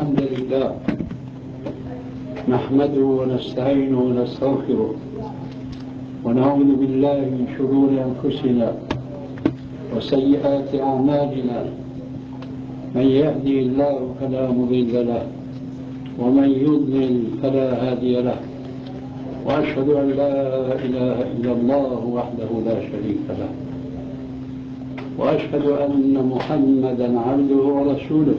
الحمد لله نحمده ونستعينه ونستغفره ونعوذ بالله من شرور أنفسنا وسيئات أعمالنا. من يهدي الله فلا مضل له ومن يضلل فلا هادي له، وأشهد أن لا إله إلا الله وحده لا شريك له، وأشهد أن محمدا عبده ورسوله.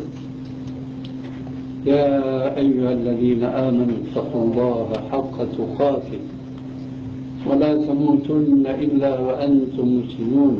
يا أيها الذين آمنوا اتقوا الله حق تقاته ولا تموتن إلا وأنتم مسلمون.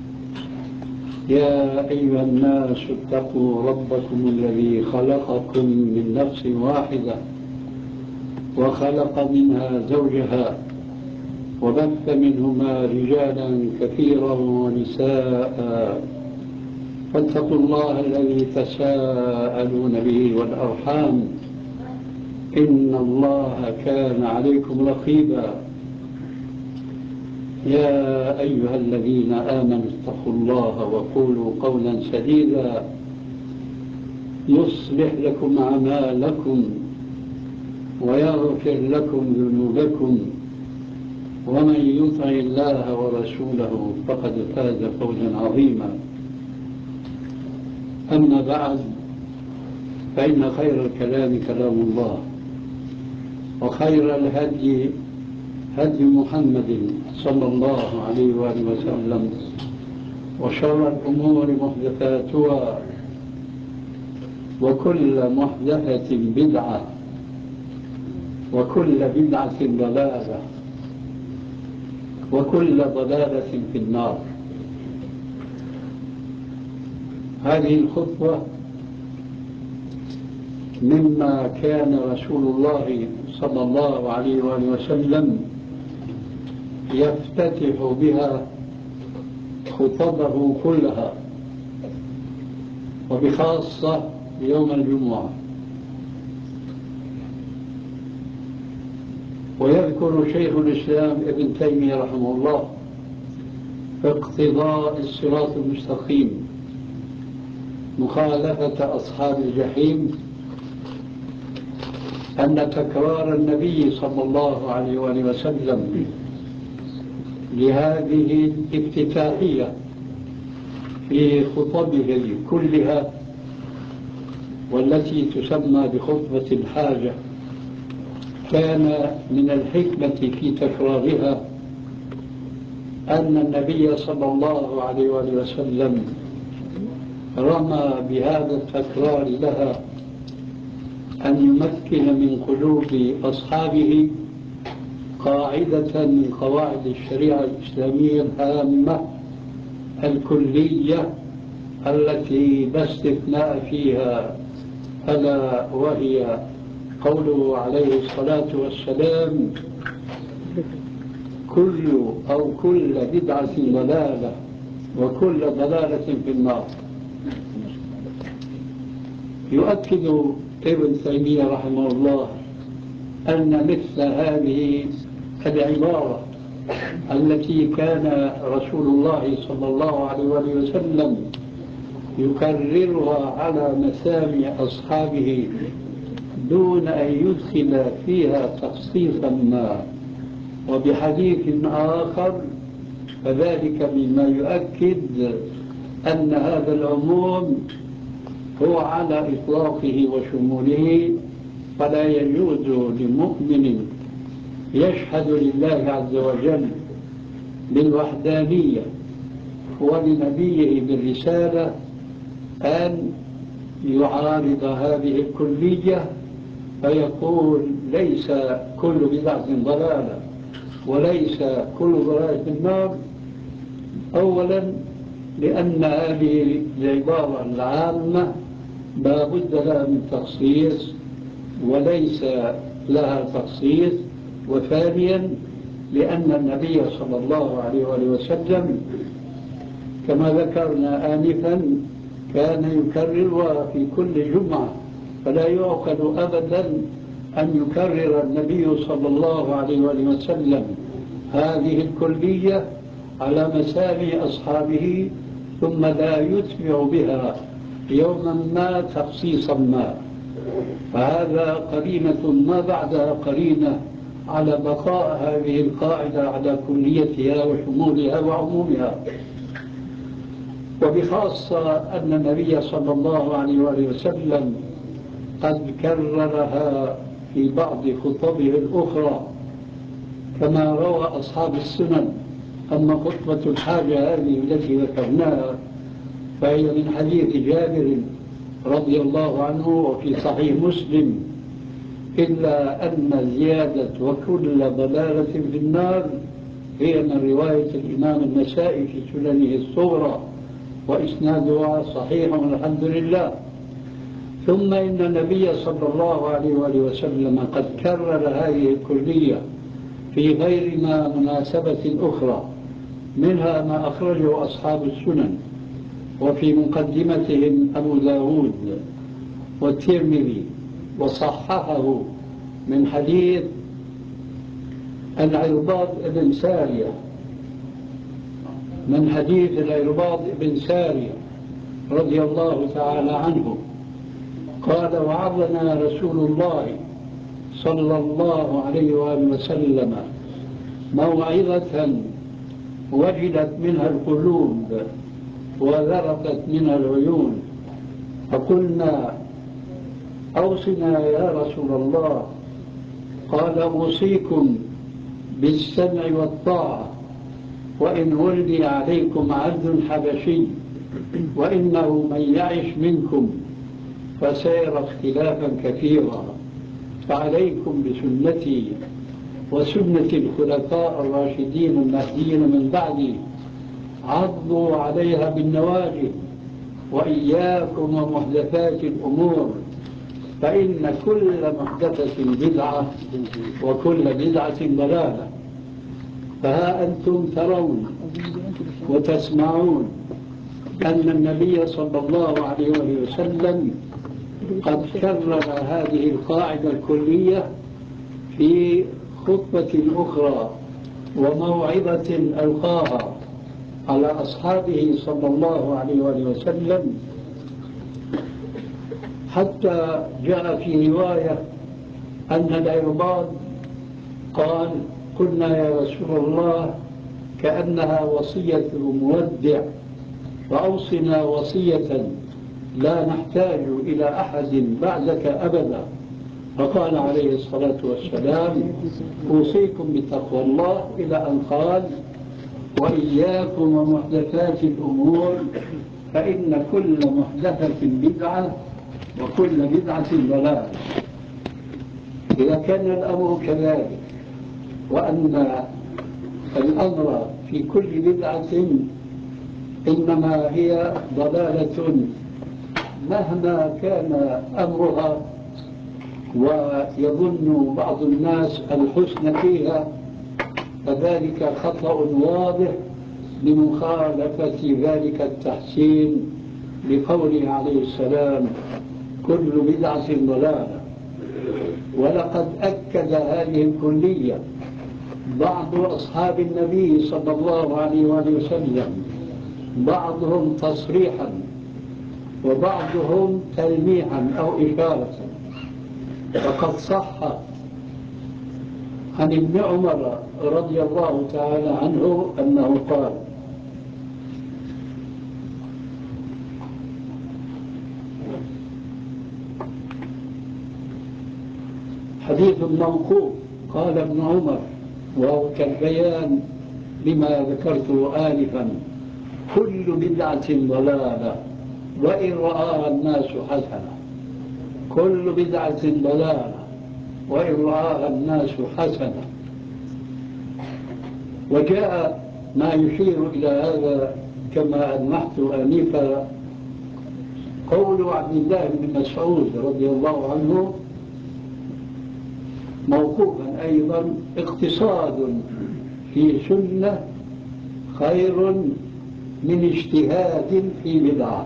يا أيها الناس اتقوا ربكم الذي خلقكم من نفس واحدة وخلق منها زوجها وبث منهما رجالا كثيرا ونساء، فاتقوا الله الذي تساءلون به والأرحام إن الله كان عليكم رقيبا. يا أيها الذين آمنوا اتقوا الله وقولوا قولا سديدا يصلح لكم أعمالكم ويغفر لكم ذنوبكم، ومن يطع الله ورسوله فقد فاز فوزا عظيما. أما بعد، فإن خير الكلام كلام الله، وخير الهدي هدي محمد صلى الله عليه وآله وسلم، وشر الأمور محدثاتها، وكل محدثة بدعة، وكل بدعة ضلالة، وكل ضلالة في النار. هذه الخطوة مما كان رسول الله صلى الله عليه وآله وسلم يفتتح بها خطبه كلها، وبخاصة يوم الجمعة. ويذكر شيخ الإسلام ابن تيمية رحمه الله في اقتضاء الصراط المستقيم مخالفة أصحاب الجحيم أن تكرار النبي صلى الله عليه وآله وسلم لهذه الافتتاحية في خطبه كلها، والتي تسمى بخطبة الحاجة، كان من الحكمة في تكرارها أن النبي صلى الله عليه وآله وسلم رمى بهذا التكرار لها أن يمكن من قلوب أصحابه قاعدة من قواعد الشريعة الإسلامية الهامة الكلية التي لا استثناء فيها، ألا وهي قوله عليه الصلاة والسلام: كل بدعة ضلالة وكل ضلالة في النار. يؤكد ابن تيمية رحمه الله أن مثل هذه العبارة التي كان رسول الله صلى الله عليه وسلم يكررها على مسامع أصحابه دون أن يدخل فيها تخصيصا ما وبحديث آخر، فذلك مما يؤكد أن هذا العموم هو على إطلاقه وشموله. فلا يجوز لمؤمن يشهد لله عز وجل بالوحدانية ولنبيه بالرسالة أن يعارض هذه الكلية فيقول ليس كل بدعة ضلالة وليس كل ضلالة في النار. أولا لأن هذه العبارة العامة لا بد لها من تخصيص وليس لها تخصيص. وثانيا لأن النبي صلى الله عليه وسلم كما ذكرنا آنفا كان يكررها في كل جمعة، فلا يعقل أبدا أن يكرر النبي صلى الله عليه وسلم هذه الكلية على مسامع أصحابه ثم لا يتبع بها يوما ما تخصيصا ما. فهذا قرينة ما بعدها قرينة على بقاء هذه القاعدة على كليتها وشمولها وعمومها. وبخاصة أن النبي صلى الله عليه وآله وسلم قد كررها في بعض خطبه الأخرى كما روى أصحاب السنن. أما خطبة الحاجة هذه التي ذكرناها فهي من حديث جابر رضي الله عنه وفي صحيح مسلم، إلا أن زيادة وكل ضلالة في النار هي من رواية الإمام النسائي في سننه الصغرى، وإسنادها صحيح والحمد لله. ثم إن النبي صلى الله عليه وآله وسلم قد كرر هذه الكلية في غير ما مناسبة أخرى، منها ما أخرجه أصحاب السنن وفي مقدمتهم أبو داود والترمذي وصححه من حديث العرباض بن سارية، من حديث العرباض بن سارية رضي الله تعالى عنه قال: وعظنا رسول الله صلى الله عليه وآله وسلم موعظة وجلت منها القلوب وذرفت منها العيون، فقلنا: أوصنا يا رسول الله. قال: أوصيكم بالسمع والطاعة وإن ولي عليكم عبد حبشي، وإنه من يعش منكم فسيرى اختلافا كثيرا، فعليكم بسنتي وسنة الخلفاء الراشدين المهديين من بعدي، عضوا عليها بالنواجذ، وإياكم ومحدثات الأمور، فإن كل محدثة بدعة وكل بدعة ضلالة. فها أنتم ترون وتسمعون أن النبي صلى الله عليه وسلم قد كرر هذه القاعدة الكلية في خطبة أخرى وموعظة ألقاها على أصحابه صلى الله عليه وسلم، حتى جاء في رواية أن العرباض قال: قلنا يا رسول الله كأنها وصية مودع، فأوصنا وصية لا نحتاج إلى أحد بعدك أبدا. فقال عليه الصلاة والسلام: أوصيكم بتقوى الله، إلى أن قال: وإياكم ومحدثات الأمور، فإن كل محدثة بدعة وكل بدعة ضلالة. إذا كان الأمر كذلك، وأن الأمر في كل بدعة إنما هي ضلالة مهما كان أمرها، ويظن بعض الناس الحسن فيها، فذلك خطأ واضح لمخالفة ذلك التحسين لقوله عليه السلام: كل بدعة ضلالة. ولقد أكد هذه الكلية بعض أصحاب النبي صلى الله عليه وسلم، بعضهم تصريحا وبعضهم تلميحا أو إشارة. فقد صح عن ابن عمر رضي الله تعالى عنه أنه قال: حديث موقوف، قال ابن عمر وهو كالبيان لما ذكرته آنفا: كل بدعة ضلالة وإن رآها الناس حسنة. كل بدعة ضلالة وإن رآها الناس حسنة. وجاء ما يشير إلى هذا كما ألمحت آنفا، قول عبد الله بن مسعود رضي الله عنه موقوفا أيضا: اقتصاد في سنة خير من اجتهاد في بدعة.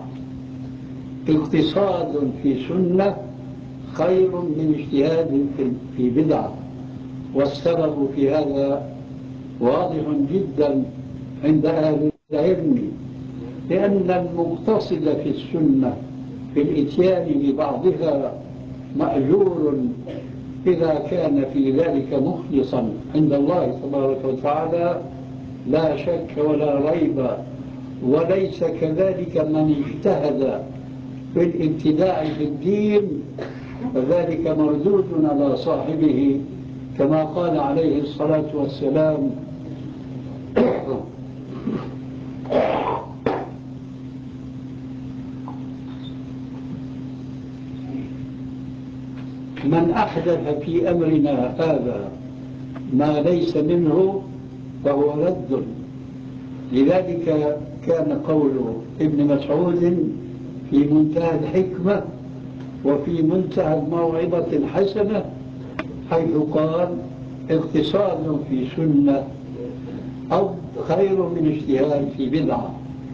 اقتصاد في سنة خير من اجتهاد في بدعة. والسبب في هذا واضح جدا عند أهل العلم، لأن المقتصد في السنة في الإتيان ببعضها مأجور إذا كان في ذلك مخلصا عند الله تبارك وتعالى لا شك ولا ريب. وليس كذلك من اجتهد في الابتداع في الدين، فذلك مردود على صاحبه، كما قال عليه الصلاة والسلام: من أحدث في أمرنا هذا ما ليس منه فهو رد. لذلك كان قول ابن مسعود في منتهى الحكمة وفي منتهى الموعظة الحسنة، حيث قال: اقتصاد في سنة أو خير من اجتهاد في بدعة.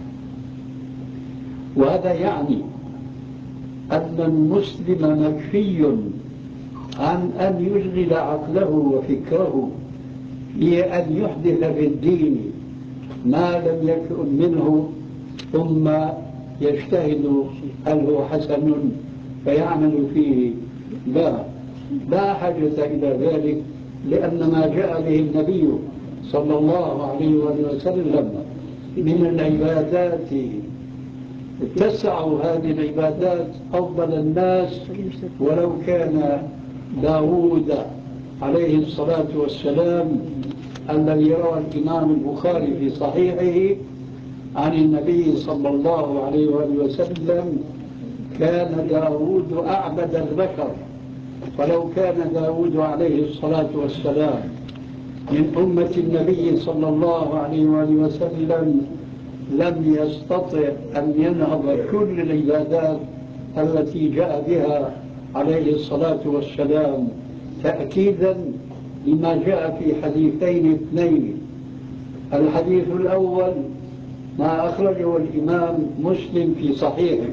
وهذا يعني أن المسلم مكفي عن أن يشغل عقله وفكره بأن يحدث في الدين ما لم يكن منه ثم يجتهد هل هو حسن فيعمل فيه. لا حاجة إلى ذلك، لأن ما جاء به النبي صلى الله عليه وسلم من العبادات تسع هذه العبادات أفضل الناس. ولو كان داود عليه الصلاة والسلام الذي روى الإمام البخاري في صحيحه عن النبي صلى الله عليه وسلم: كان داود أعبد البشر. ولو كان داود عليه الصلاة والسلام من أمة النبي صلى الله عليه وسلم لم يستطع أن ينهض كل العبادات التي جاء بها عليه الصلاة والسلام، تأكيدا لما جاء في حديثين اثنين. الحديث الأول ما أخرجه الإمام مسلم في صحيحه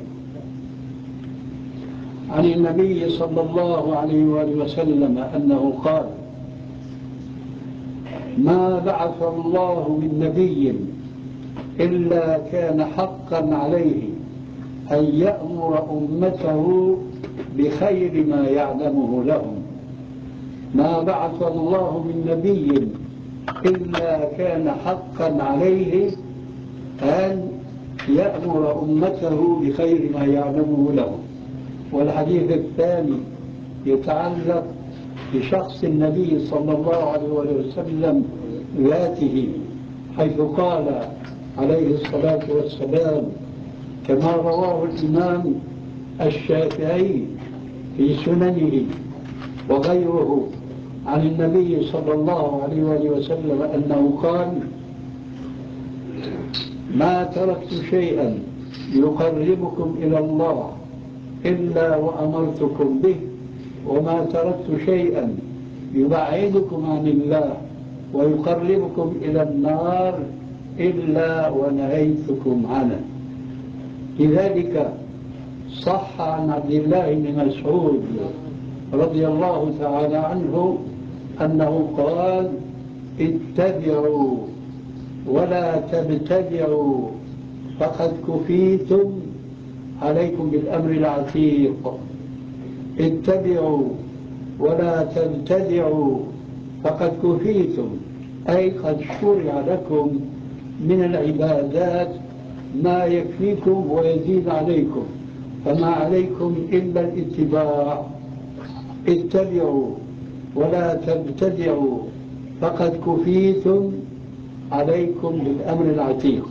عن النبي صلى الله عليه وسلم أنه قال: ما بعث الله من نبي إلا كان حقا عليه أن يأمر أمته بخير ما يعلمه لهم. ما بعث الله من نبي إلا كان حقا عليه أن يأمر أمته بخير ما يعلمه لهم. والحديث الثاني يتعلق بشخص النبي صلى الله عليه وسلم ذاته، حيث قال عليه الصلاة والسلام كما رواه الإمام الشافعي في سننه وغيره عن النبي صلى الله عليه وسلم أنه قال: ما تركت شيئا يقربكم إلى الله إلا وأمرتكم به، وما تركت شيئا يبعدكم عن الله ويقربكم إلى النار إلا ونهيتكم عنه. لذلك صح عن عبد الله بن مسعود رضي الله تعالى عنه أنه قال: اتبعوا ولا تبتدعوا فقد كفيتم، عليكم بالأمر العتيق. اتبعوا ولا تبتدعوا فقد كفيتم، أي قد شرع لكم من العبادات ما يكفيكم ويزيد عليكم، فما عليكم إلا الاتباع. اتبعوا ولا تبتدعوا فقد كفيتم، عليكم بالأمر العتيق.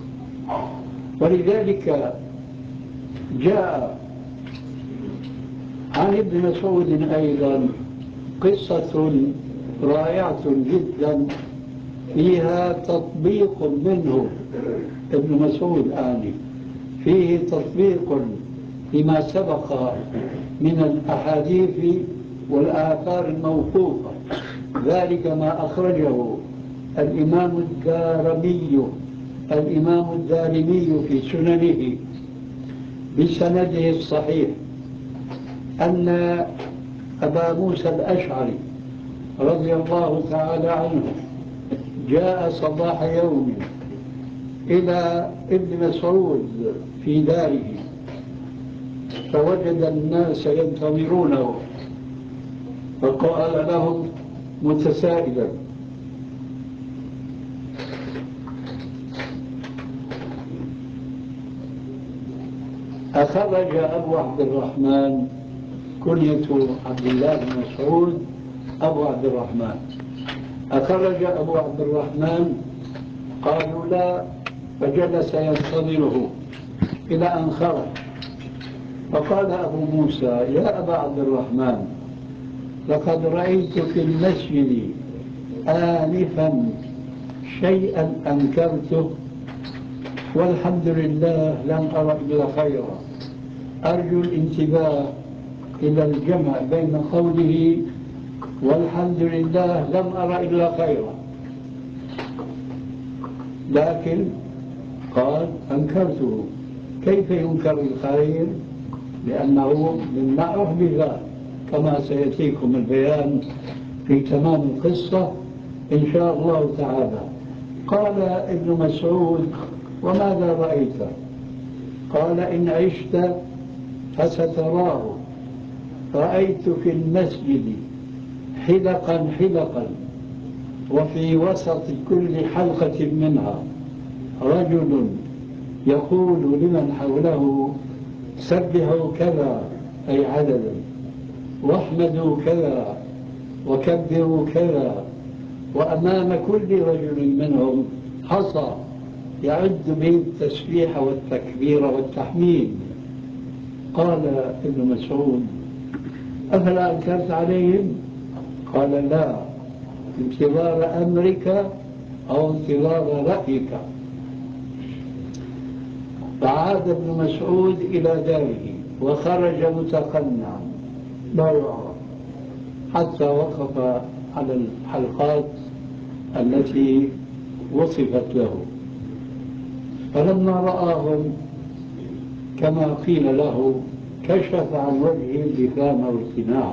ولذلك جاء عن ابن مسعود أيضا قصة رائعة جدا فيها تطبيق منه، ابن مسعود فيه تطبيق لما سبق من الأحاديث والآثار الموقوفة. ذلك ما أخرجه الإمام الدارمي في سننه بسنده الصحيح أن أبا موسى الأشعري رضي الله تعالى عنه جاء صباح يوم إلى ابن مسعود في داره، فوجد الناس ينتظرونه فقال لهم متسائلا: أخرج أبو عبد الرحمن، كنية عبد الله بن مسعود أبو عبد الرحمن، أخرج أبو عبد الرحمن؟ قالوا لا، فجلس ينتظره إلى أن خرج. فقال أبو موسى: يا أبا عبد الرحمن، لقد رأيت في المسجد آنفا شيئا أنكرته، والحمد لله لم أرى إلا خيرا. أرجو الانتباه إلى الجمع بين قوله والحمد لله لم أرى إلا خيرا، لكن قال أنكرته. كيف ينكر الخير؟ لأنه مما أحدث، كما سيأتيكم البيان في تمام القصة إن شاء الله تعالى. قال ابن مسعود: وماذا رأيت؟ قال: إن عشت فستراه. رأيت في المسجد حلقا حلقا، وفي وسط كل حلقة منها رجل يقول لمن حوله: سبحوا كذا، أي عددا، واحمدوا كذا، وكبروا كذا، وأمام كل رجل منهم حصى يعد به التسبيح والتكبير والتحميد. قال ابن مسعود: أفلا أنكرت عليهم؟ قال: لا، انتظار أمرك أو انتظار رأيك. فعاد ابن مسعود إلى داره وخرج متقنعا لا يعرف، حتى وقف على الحلقات التي وصفت له. فلما رآهم كما قيل له كشف عن وجهه اللثام والثناء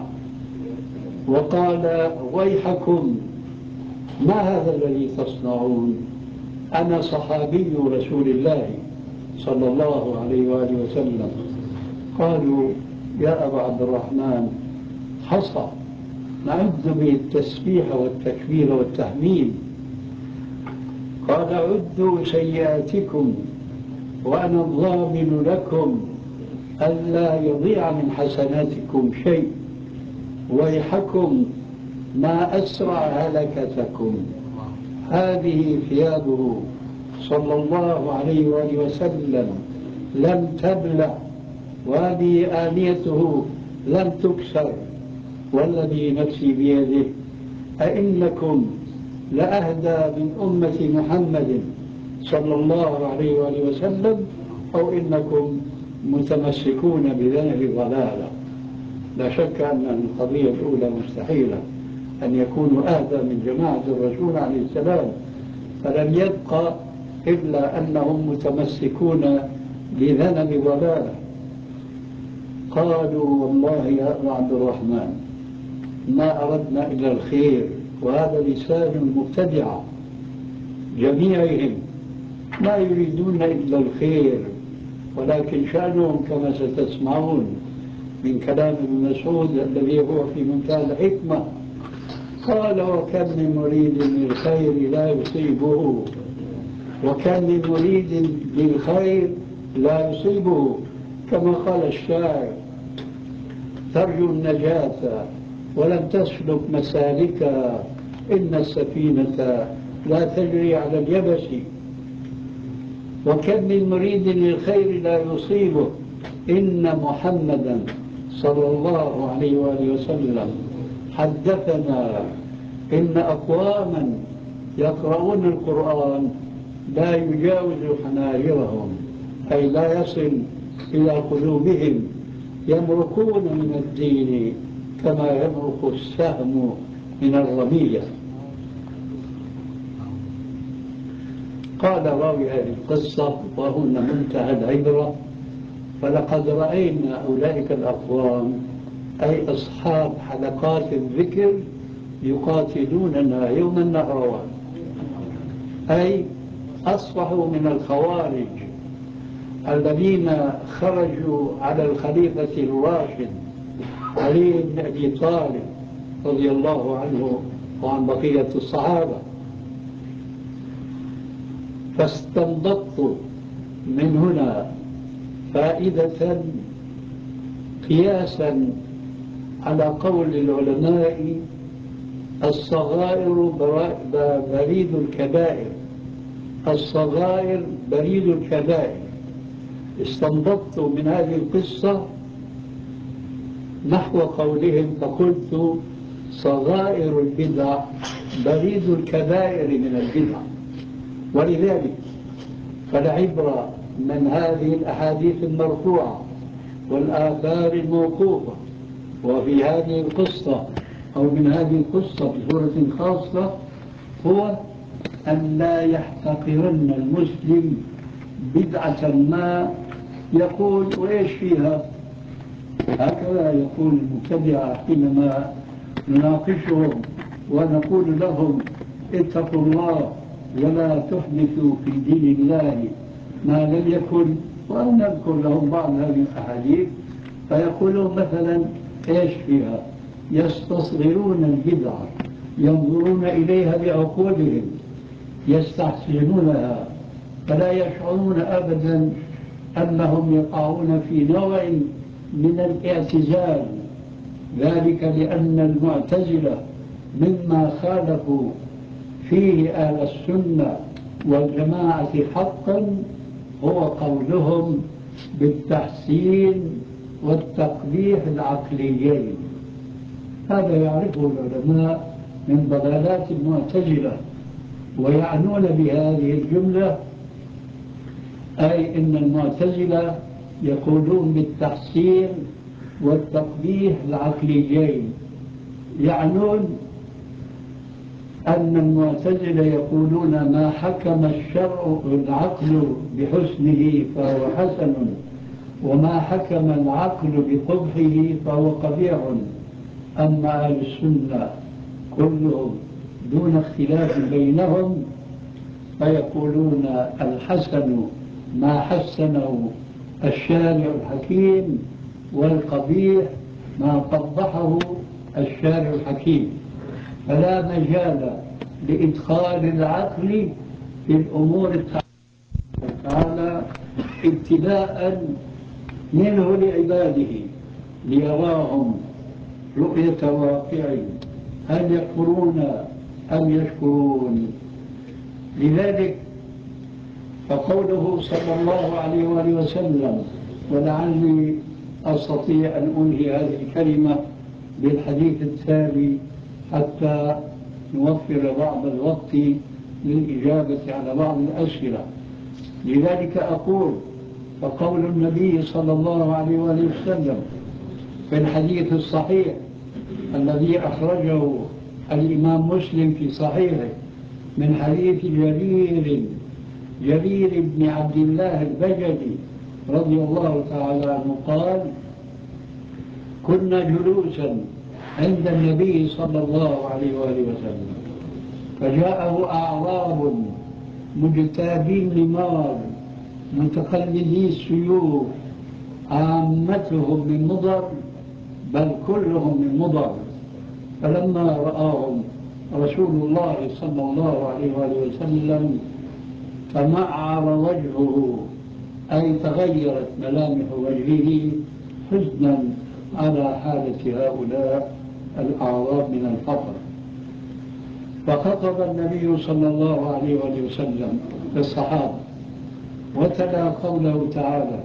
وقال: ويحكم، ما هذا الذي تصنعون؟ أنا صحابي رسول الله صلى الله عليه وآله وسلم. قالوا: يا أبا عبد الرحمن، حصى نعد به التسبيح والتكبير والتحميد. قال: عدوا سيئاتكم وأنا الضامن لكم ألا يضيع من حسناتكم شيء، ويحكم ما أسرع هلكتكم. هذه ثيابه صلى الله عليه وآله وسلم لم تبلى، وهذه آنيته لم تكسر، والذي نفسي بيده أئنكم لأهدى من أمة محمد صلى الله عليه وآله وسلم، أو إنكم متمسكون بذنب ضلالة. لا شك أن القضية الأولى مستحيلة، أن يكونوا أهدى من جماعة الرسول عليه السلام، فلم يبقى إلا أنهم متمسكون بذنب ضلالة. قالوا: والله يا أبا عبد الرحمن ما أردنا إلا الخير، وهذا لسان المبتدعة جميعهم ما يريدون إلا الخير، ولكن شأنهم كما ستسمعون من كلام ابن مسعود الذي هو في منتهى الحكمة. قال: وكم من مريد للخير لا يصيبه، وكم من مريد للخير لا يصيبه، كما قال الشاعر: ترجو النجاة ولم تسلك مسالكها، إن السفينة لا تجري على اليبس. وكم من مريد للخير لا يصيبه، إن محمدا صلى الله عليه وآله وسلم حدثنا إن أقواما يقرؤون القرآن لا يجاوز حناجرهم، أي لا يصل إلى قلوبهم، يمرقون من الدين كما يمرق السهم من الرمية. قال راوي هذه القصة وهن منتهى العبرة: فلقد رأينا أولئك الأقوام، أي أصحاب حلقات الذكر، يقاتلوننا يوم النهروان، أي أصبحوا من الخوارج الذين خرجوا على الخليفة الراشد علي بن أبي طالب رضي الله عنه وعن بقية الصحابة. فاستنبطت من هنا فائدة قياسا على قول العلماء الصغائر بريد الكبائر، الصغائر بريد الكبائر. استنبطت من هذه القصة نحو قولهم فقلت صغائر البدع بريد الكبائر من البدع. ولذلك فالعبرة من هذه الأحاديث المرفوعة والآثار الموقوفة وفي هذه القصة أو من هذه القصة بصورة خاصة هو أن لا يحتقرن المسلم بدعة ما يقول وإيش فيها. هكذا يقول المبتدعة حينما نناقشهم ونقول لهم اتقوا الله ولا تحدثوا في دين الله ما لم يكن، ونذكر لهم بعض هذه الأحاديث فيقولون مثلا ايش فيها، يستصغرون البدعة، ينظرون إليها بعقولهم، يستحسنونها، فلا يشعرون أبدا أنهم يقعون في نوع من الاعتزال. ذلك لأن المعتزلة مما خالفوا فيه أهل السنة والجماعة حقا هو قولهم بالتحسين والتقبيح العقليين. هذا يعرفه العلماء من ضلالات المعتزلة، ويعنون بهذه الجملة أي أن المعتزلة يقولون بالتحسين والتقبيح العقليين، يعنون أن المعتزلة يقولون ما حكم الشرع العقل بحسنه فهو حسن، وما حكم العقل بقبحه فهو قبيح. أما أهل السنة كلهم دون اختلاف بينهم فيقولون الحسن ما حسنه الشارع الحكيم، والقبيح ما قبحه الشارع الحكيم. فلا مجال لإدخال العقل في الأمور تعالى ابتلاء منه لعباده ليراهم رؤية واقع هل يكفرون أم يشكرون. لذلك فقوله صلى الله عليه وآله وسلم، ولعلي أستطيع أن أنهي هذه الكلمة بالحديث التالي حتى نوفر بعض الوقت للإجابة على بعض الأسئلة. لذلك أقول فقول النبي صلى الله عليه وآله وسلم في الحديث الصحيح الذي أخرجه الإمام مسلم في صحيحه من حديث جرير بن عبد الله البجلي رضي الله تعالى عنه قال كنا جلوسا عند النبي صلى الله عليه وآله وسلم فجاءه أعراب مجتابين نمار متقلدي السيوف عامتهم من مضر بل كلهم من مضر. فلما رآهم رسول الله صلى الله عليه وآله وسلم فمعر وجهه أي تغيرت ملامح وجهه حزنا على حالة هؤلاء الأعراب من الفقر. فخطب النبي صلى الله عليه وآله وسلم للصحابة وتلا قوله تعالى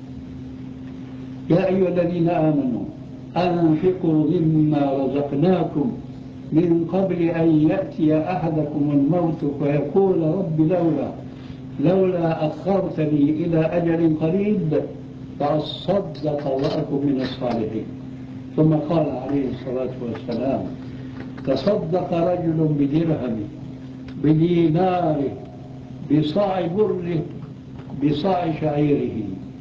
يا أيها الذين آمنوا أنفقوا مما رزقناكم من قبل أن يأتي أحدكم الموت فيقول رب لولا أخرتني إلى أجل قريب فأصدق وأكن من الصالحين. ثم قال عليه الصلاة والسلام تصدق رجل بدرهمه بديناره بصاع بره بصاع شعيره.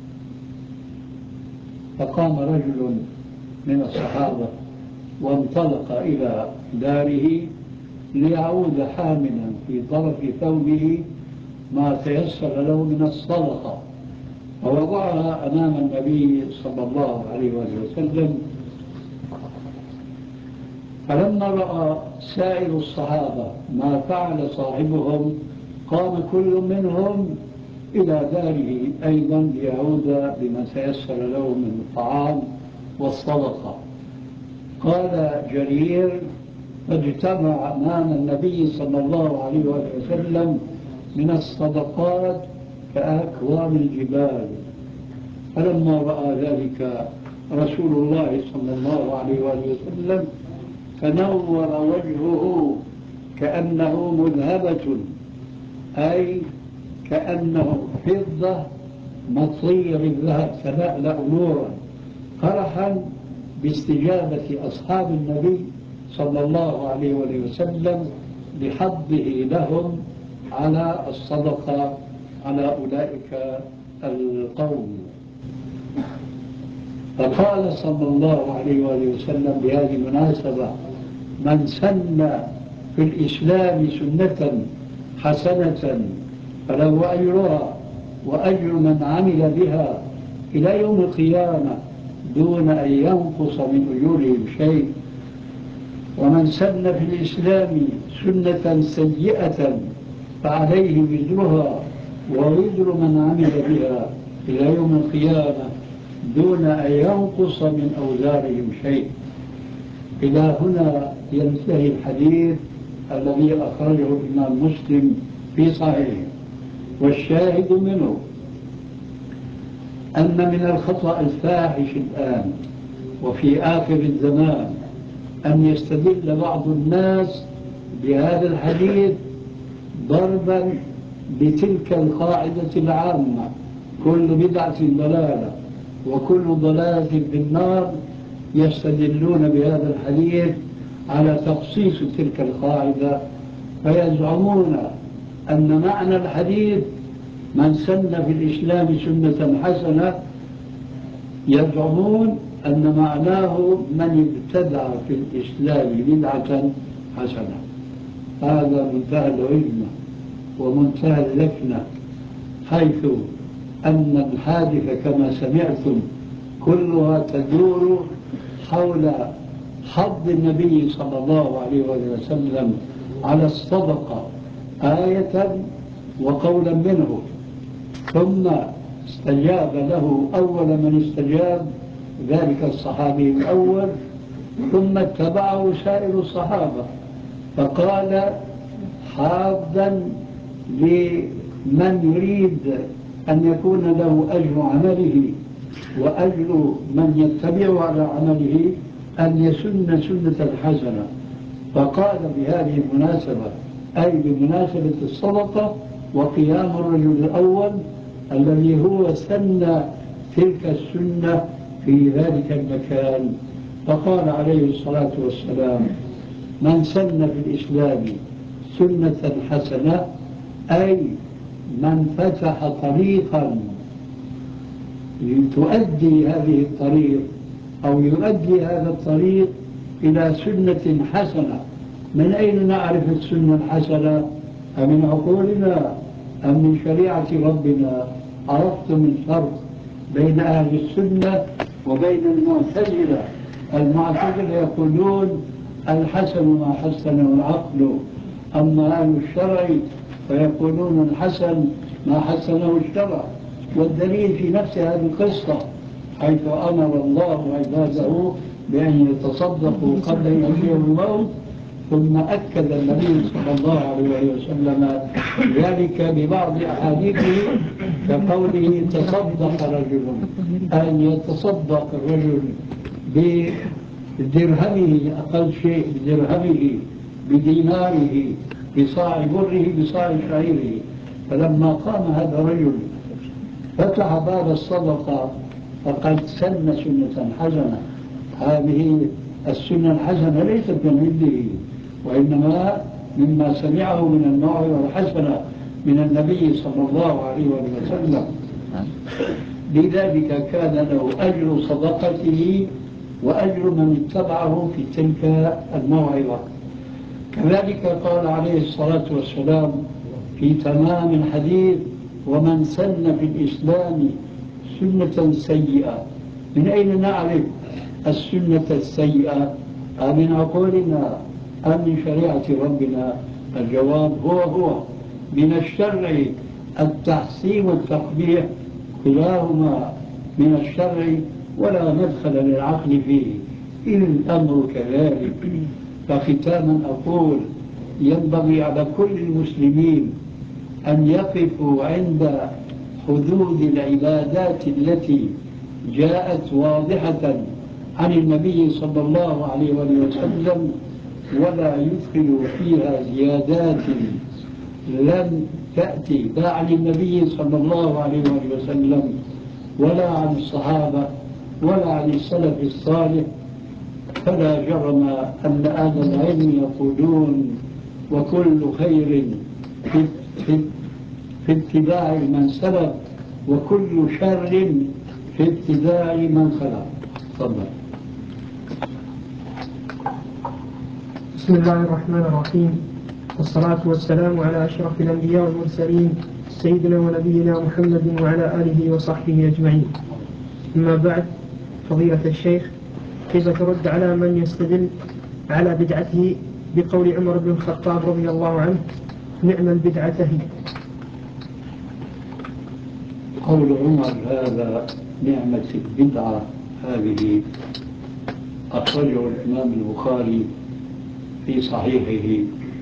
فقام رجل من الصحابة وانطلق إلى داره ليعود حاملا في طرف ثوبه ما تيسر له من الصدقة، فوضعها أمام النبي صلى الله عليه وسلم فلما رأى سائر الصحابة ما فعل صاحبهم قام كل منهم إلى داره أيضا ليعود بما تيسر له من الطعام والصدقة. قال جرير: فاجتمع أمام النبي صلى الله عليه وسلم من الصدقات كأكوام الجبال. فلما رأى ذلك رسول الله صلى الله عليه وسلم فنور وجهه كأنه مذهبة، أي كأنه فضة مطية بالذهب تلألأ نورا، فرحا باستجابة أصحاب النبي صلى الله عليه وسلم بحضه لهم على الصدقة على أولئك القوم. فقال صلى الله عليه وسلم بهذه المناسبة: من سن في الإسلام سنة حسنة فله أجرها وأجر من عمل بها إلى يوم القيامة دون أن ينقص من أجورهم شيء. ومن سن في الإسلام سنة سيئة فعليه وزرها ووزر من عمل بها إلى يوم القيامة دون أن ينقص من أوزارهم شيء. إلى هنا ينتهي الحديث الذي أخرجه الإمام مسلم في صحيحه. والشاهد منه أن من الخطأ الفاحش الآن وفي آخر الزمان أن يستدل بعض الناس بهذا الحديث ضربا بتلك القاعدة العامة: كل بدعة ضلالة وكل ضلالة في النار. يستدلون بهذا الحديث على تخصيص تلك القاعدة، فيزعمون أن معنى الحديث من سن في الإسلام سنة حسنة، يزعمون أن معناه من ابتدع في الإسلام بدعة حسنة. هذا منتهى العلم ومنتهى اللكنة، حيث أن الحادثة كما سمعتم كلها تدور حول حض النبي صلى الله عليه وسلم على الصدقة آية وقولا منه، ثم استجاب له أول من استجاب ذلك الصحابي الأول، ثم اتبعه سائر الصحابة. فقال حاضا لمن يريد أن يكون له أجر عمله وأجر من يتبع على عمله أن يسن سنة حسنة. فقال بهذه المناسبة، أي بمناسبة الصدقة وقيام الرجل الأول الذي هو سن تلك السنة في ذلك المكان، فقال عليه الصلاة والسلام: من سن في الإسلام سنة حسنة، أي من فتح طريقا تؤدي هذه الطريق أو يؤدي هذا الطريق إلى سنة حسنة. من أين نعرف السنة الحسنة؟ أمن عقولنا أم من شريعة ربنا؟ عرفتم الفرق بين أهل السنة وبين المعتزلة. المعتزلة يقولون الحسن ما حسنه العقل، أما أهل الشرع فيقولون الحسن ما حسنه الشرع. والدليل في نفس هذه القصة، حيث أمر الله عباده بأن يتصدقوا قبل أن يأتيهم الموت، ثم أكد النبي صلى الله عليه وسلم ذلك ببعض أحاديثه كقوله: تصدق رجل، أن يتصدق الرجل بدرهمه، أقل شيء بدرهمه، بديناره، بصاع بره، بصاع شعيره. فلما قام هذا الرجل فتح باب الصدقة فقد سن سنة حسنة. هذه السنة الحسنة ليست من عنده، وإنما مما سمعه من الموعظة الحسنة من النبي صلى الله عليه وسلم. لذلك كان له أجر صدقته وأجر من اتبعه في تلك الموعظة. كذلك قال عليه الصلاة والسلام في تمام الحديث: ومن سن في الإسلام سنة سيئة. من أين نعرف السنة السيئة؟ أمن عقولنا أم من شريعة ربنا؟ الجواب هو من الشرع التحسين والتقبيح، كلاهما من الشرع ولا مدخل للعقل فيه، إن الأمر كذلك. فختاما أقول ينبغي على كل المسلمين أن يقفوا عند حدود العبادات التي جاءت واضحة عن النبي صلى الله عليه وسلم، ولا يدخلوا فيها زيادات لم تأتي لا عن النبي صلى الله عليه وسلم ولا عن الصحابة ولا عن السلف الصالح. فلا جرم أن أهل العلم يقولون وكل خير في اتباع من سلف وكل شر في اتباع من خلف. تفضل. بسم الله الرحمن الرحيم، والصلاة والسلام على أشرف الأنبياء والمرسلين سيدنا ونبينا محمد وعلى آله وصحبه أجمعين. أما بعد، فضيلة الشيخ، كيف ترد على من يستدل على بدعته بقول عمر بن الخطاب رضي الله عنه: نعم البدعة هي؟ قول عمر هذا نعمة البدعة هذه أخرجه الإمام البخاري في صحيحه.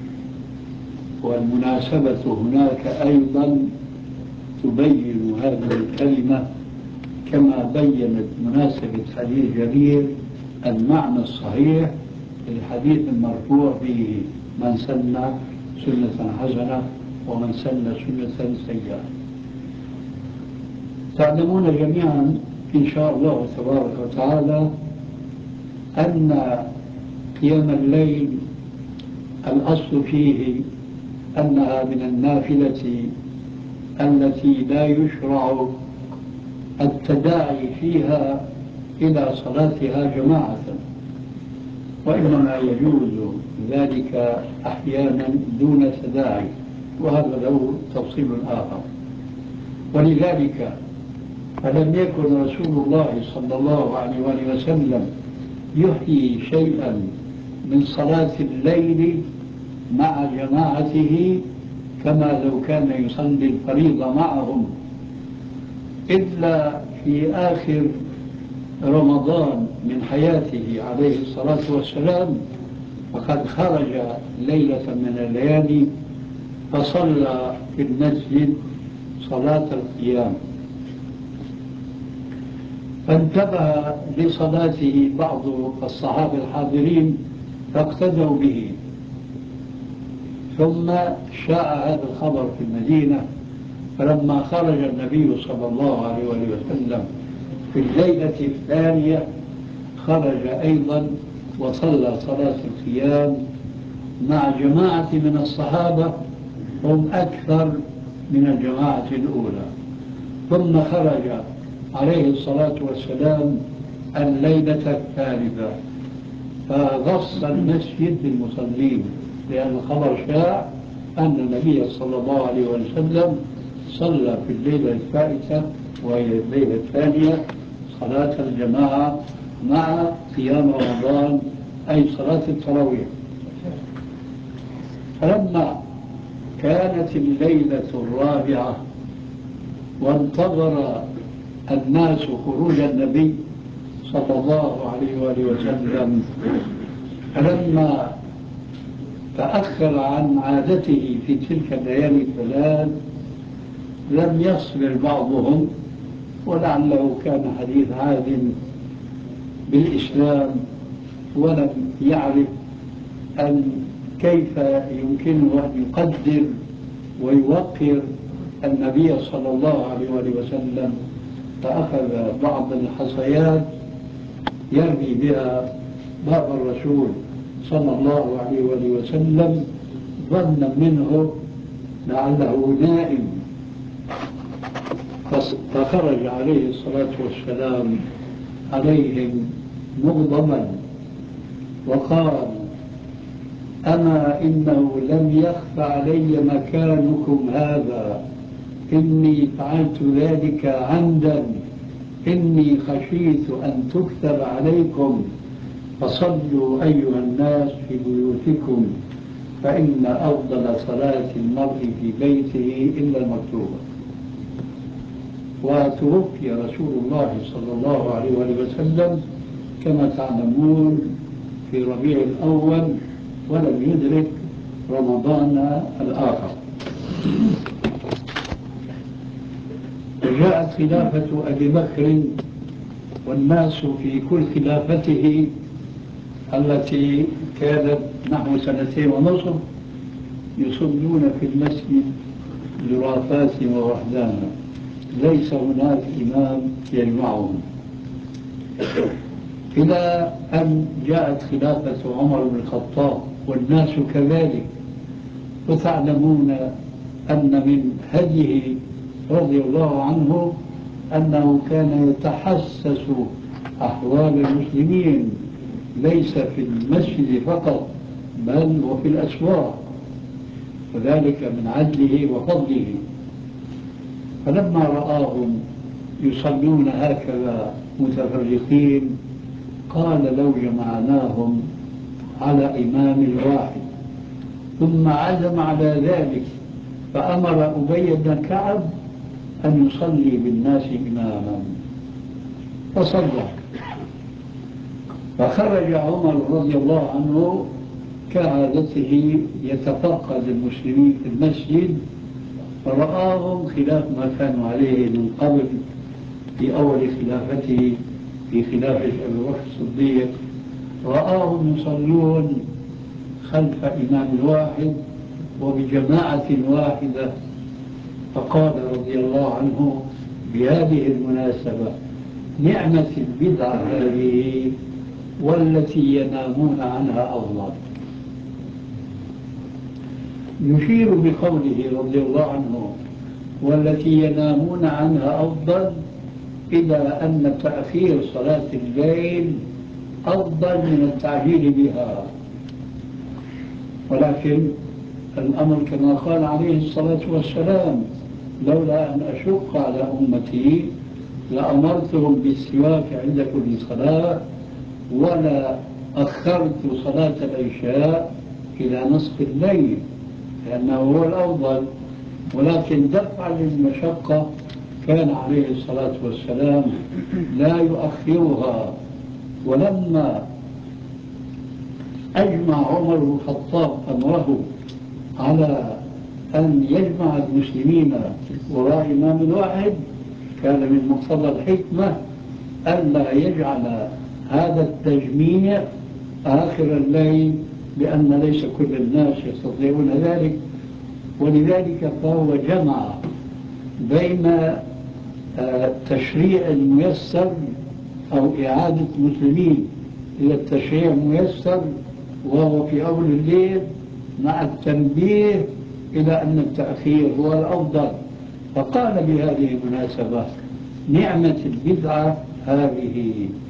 والمناسبة هناك أيضا تبين هذه الكلمة كما بينت مناسبة حديث جرير المعنى الصحيح للحديث المرفوع فيه: من سن سنة حسنة ومن سن سنة سيئة. تعلمون جميعا إن شاء الله تبارك وتعالى أن قيام الليل الأصل فيه أنها من النافلة التي لا يشرع التداعي فيها إلى صلاتها جماعة، وإنما يجوز ذلك أحيانا دون تداعي، وهذا له تفصيل آخر. ولذلك فلم يكن رسول الله صلى الله عليه وسلم يحيي شيئا من صلاة الليل مع جماعته كما لو كان يصلي الفريضة معهم، إلا في آخر رمضان من حياته عليه الصلاة والسلام، وقد خرج ليلة من الليالي فصلى في المسجد صلاة القيام، فانتبه لصلاته بعض الصحابة الحاضرين فاقتدوا به. ثم شاع هذا الخبر في المدينة، فلما خرج النبي صلى الله عليه وسلم في الليلة الثانية خرج أيضا وصلى صلاة القيام مع جماعة من الصحابة هم أكثر من الجماعة الأولى. ثم خرج عليه الصلاة والسلام الليلة الثالثة فغص المسجد بالمصلين، لأن الخبر شاع أن النبي صلى الله عليه وسلم صلى في الليلة الثالثة وهي الليلة الثانية صلاة الجماعة مع قيام رمضان، أي صلاة التراويح. فلما كانت الليلة الرابعة وانتظر الناس خروج النبي صلى الله عليه وسلم، فلما تأخر عن عادته في تلك الليالي الثلاث لم يصبر بعضهم، ولعله كان حديث عهد بالإسلام ولم يعرف أن كيف يمكنه أن يقدر ويوقر النبي صلى الله عليه وسلم، فأخذ بعض الحصيات يرمي بها باب الرسول صلى الله عليه وسلم ظنا منه لعله نائم، فخرج عليه الصلاة والسلام عليهم مغضبا وقال: أما إنه لم يخف علي مكانكم هذا، إني فعلت ذلك عمدا، إني خشيت أن تكتب عليكم فصلوا أيها الناس في بيوتكم فإن أفضل صلاة المرء في بيته إلا المكتوبة. وتوفي رسول الله صلى الله عليه وسلم كما تعلمون في ربيع الأول ولم يدرك رمضان الآخر. وجاءت خلافة أبي بكر والناس في كل خلافته التي كانت نحو 2.5 يصلون في المسجد زرافات ووحدانا، ليس هناك إمام يجمعهم، إلى أن جاءت خلافة عمر بن الخطاب والناس كذلك. وتعلمون أن من هديه رضي الله عنه أنه كان يتحسس أحوال المسلمين ليس في المسجد فقط بل وفي الأسواق، وذلك من عدله وفضله. فلما رآهم يصلون هكذا متفرقين قال لو جمعناهم على إمام واحد، ثم عزم على ذلك فأمر أبي بن كعب أن يصلي بالناس إماما فصلى. فخرج عمر رضي الله عنه كعادته يتفقد المسلمين في المسجد، فرآهم خلاف ما كانوا عليه من قبل في أول خلافته في خلافة أبي بكر الصديق، رآهم يصلون خلف إمام واحد وبجماعة واحدة، فقال رضي الله عنه بهذه المناسبة نعمة البدعة هذه والتي ينامون عنها أفضل. يشير بقوله رضي الله عنه والتي ينامون عنها أفضل إلى أن تأخير صلاة الليل أفضل من التعجيل بها، ولكن الأمر كما قال عليه الصلاة والسلام لولا أن أشق على أمتي لأمرتهم بالسواك عند كل صلاة ولا أخرت صلاة العشاء إلى نصف الليل لأنه هو الأفضل، ولكن دفعا للمشقة كان عليه الصلاة والسلام لا يؤخرها. ولما أجمع عمر بن الخطاب أمره على أن يجمع المسلمين وراء إمام واحد كان من مقتضى الحكمة ألا يجعل هذا التجميع آخر الليل، لأن ليس كل الناس يستطيعون ذلك، ولذلك فهو جمع بين التشريع الميسر أو إعادة المسلمين إلى التشريع الميسر وهو في أول الليل مع التنبيه إلى أن التأخير هو الأفضل، فقال بهذه المناسبة نعمة البدعة هذه.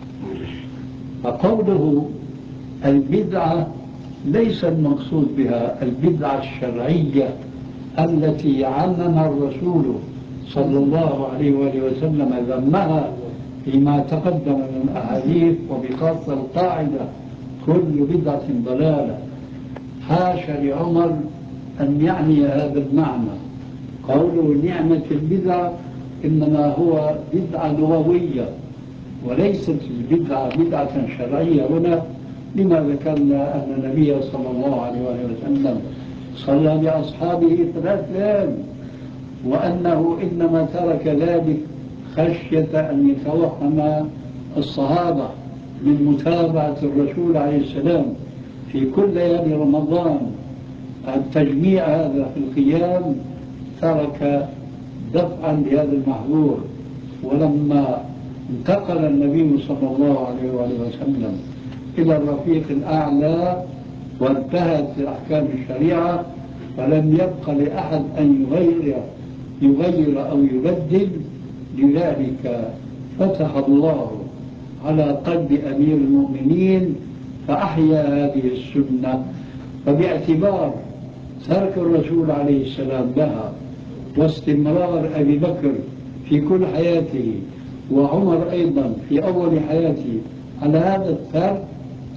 فقوله البدعة ليس المقصود بها البدعة الشرعية التي عمم الرسول صلى الله عليه وآله وسلم ذمها فيما تقدم من أحاديث، وبخاصة القاعدة كل بدعة ضلالة. حاشا لعمر أن يعني هذا المعنى. قوله نعمة البدعة إنما هو بدعة لغوية وليست البدعة بدعة شرعية هنا، لما ذكرنا أن النبي صلى الله عليه وسلم صلى بأصحابه 3 ليال، وأنه إنما ترك ذلك خشية أن يتوهم الصحابة من متابعة الرسول عليه السلام في كل ليالي رمضان التجميع هذا في القيام، ترك دفعا لهذا المحظور. ولما انتقل النبي صلى الله عليه وسلم إلى الرفيق الأعلى وانتهت أحكام الشريعة فلم يبق لأحد أن يغير أو يبدل، لذلك فتح الله على قلب أمير المؤمنين فأحيا هذه السنة. فباعتبار ترك الرسول عليه السلام لها واستمرار أبي بكر في كل حياته وعمر أيضا في أول حياته على هذا الترك،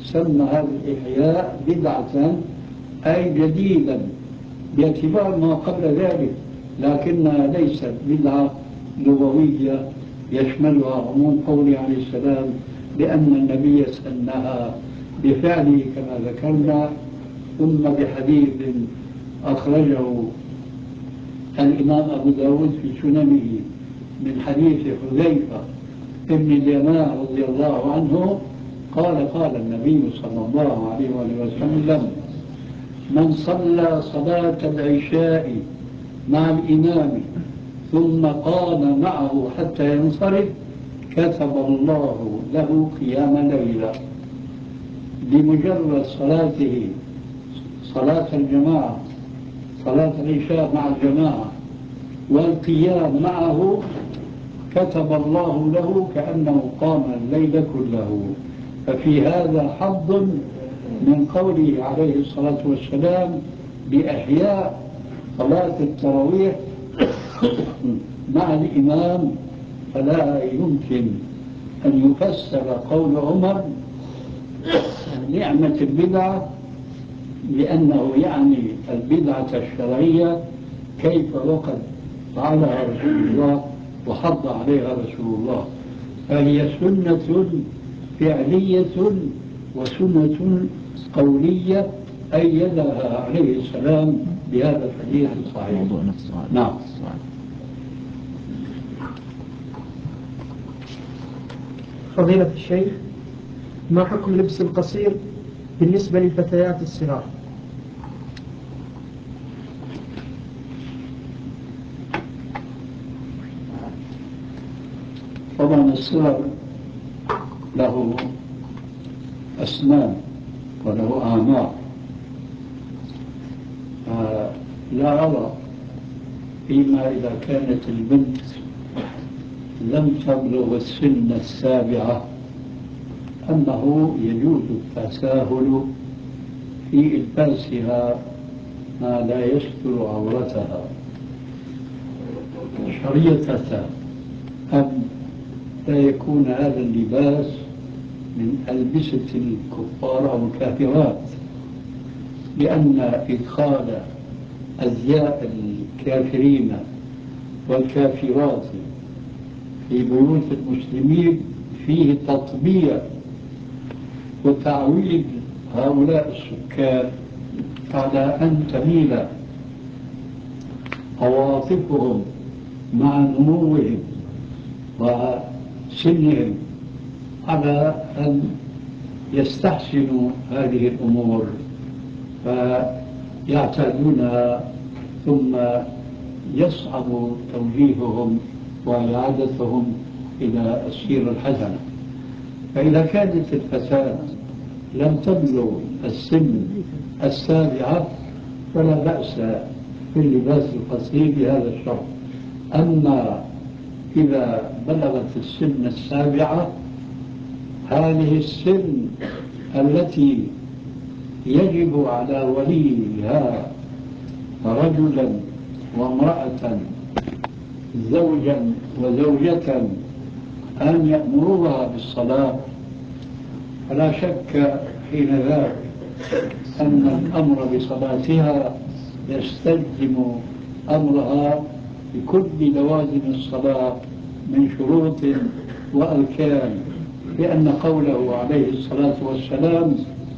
سمى هذا الإحياء بدعة أي جديدا باعتبار ما قبل ذلك، لكنها ليست بدعة لغوية يشملها عموم قوله عليه السلام لأن النبي سنها بفعله كما ذكرنا. ثم بحديث أخرجه الإمام أبو داود في سننه من حديث حذيفة ابن اليمان رضي الله عنه قال النبي صلى الله عليه وسلم من صلى صلاة العشاء مع الإمام ثم قام معه حتى ينصرف كتب الله له قيام ليلة. بمجرد صلاته صلاة الجماعة صلاة العشاء مع الجماعة والقيام معه كتب الله له كأنه قام الليل كله. ففي هذا حظ من قوله عليه الصلاة والسلام بإحياء صلاة التراويح مع الإمام. فلا يمكن أن يفسر قول عمر نعمة البدعة لأنه يعني البدعة الشرعية كيف وقد فعلها رسول الله وحض عليها رسول الله، فهي سنة فعلية وسنة قولية أيدها عليه السلام بهذا الحديث الصحيح. نعم. فضيلة الشيخ، ما حكم لبس القصير بالنسبة للفتيات الصغار؟ طبعا الصغر له أسنان وله أعمار، لا أرى فيما إذا كانت البنت لم تبلغ السن السابعة أنه يجوز التساهل في إلباسها ما لا يستر عورتها شريطة أن لا يكون هذا اللباس من ألبسة الكفار أو الكافرات، لأن إدخال أزياء الكافرين والكافرات في بيوت المسلمين فيه تطبيع وتعويد هؤلاء السكان على أن تميل عواطفهم مع نموهم وسنهم على أن يستحسنوا هذه الأمور فيعتادونها، ثم يصعب توجيههم وإعادتهم إلى السيرة الحسنة. فإذا كانت الفتاة لم تبلغ السن السابعة فلا بأس في اللباس القصير بهذا الشرط. أما إذا بلغت السن السابعة، هذه السن التي يجب على وليها رجلا وامرأة زوجا وزوجة أن يأمروها بالصلاة، فلا شك حين ذاك أن الأمر بصلاتها يستلزم أمرها بكل لوازم الصلاة من شروط وأركان، لأن قوله عليه الصلاة والسلام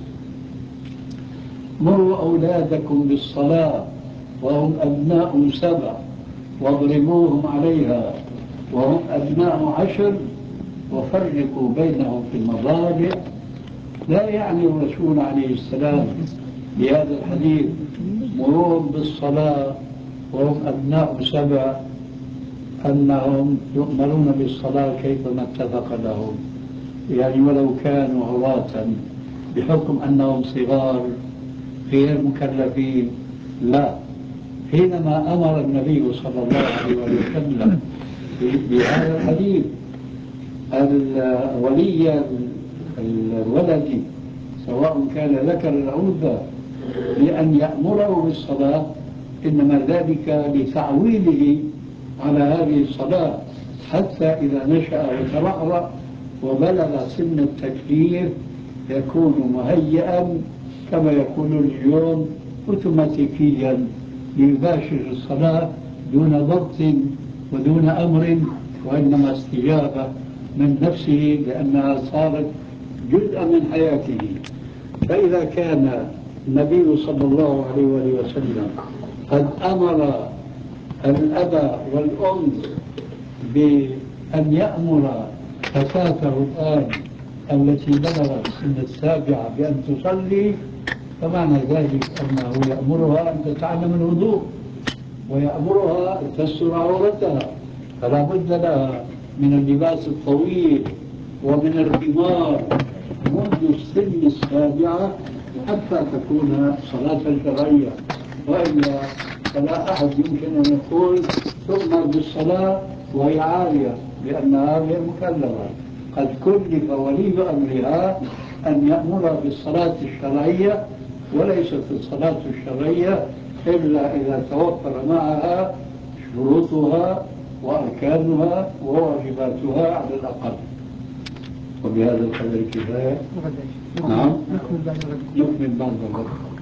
مروا أولادكم بالصلاة وهم أبناء 7 واضربوهم عليها وهم أبناء 10 وفرقوا بينهم في المضاجع. لا يعني الرسول عليه السلام بهذا الحديث مروهم بالصلاة وهم أبناء 7 أنهم يؤمرون بالصلاة كيفما اتفق لهم، يعني ولو كانوا عراة بحكم أنهم صغار غير مكلفين. لا، حينما أمر النبي صلى الله عليه وسلم بهذا الحديث ولي الولد سواء كان ذكر أو أنثى بأن يأمره بالصلاة، إنما ذلك لتعويله على هذه الصلاة حتى إذا نشأ وترعرع وبلغ سن التكليف يكون مهيئا كما يكون اليوم اوتوماتيكيا ليباشر الصلاة دون ضبط ودون أمر، وإنما استجابة من نفسه لأنها صارت جزءا من حياته. فإذا كان النبي صلى الله عليه وسلم قد أمر الأب والأم بأن يأمر فتاته الآن التي بلغت سن 7 بأن تصلي، فمعنى ذلك أنه يأمرها أن تتعلم الوضوء ويأمرها أن تستر عورتها، فلا بد لها من اللباس الطويل ومن الخمار منذ السن 7 حتى تكون صلاة شرعية. وإلا فلا أحد يمكن أن يقول تؤمر بالصلاة وهي عارية، لأنها غير مكلفة. قد كلف ولي أمرها أن يأمر بالصلاة الشرعية، وليست الصلاة الشرعية إلا إذا توفر معها شروطها وأركانها وواجباتها على الأقل. وبهذا القدر كفاية. نعم، نكمل بعد الغد.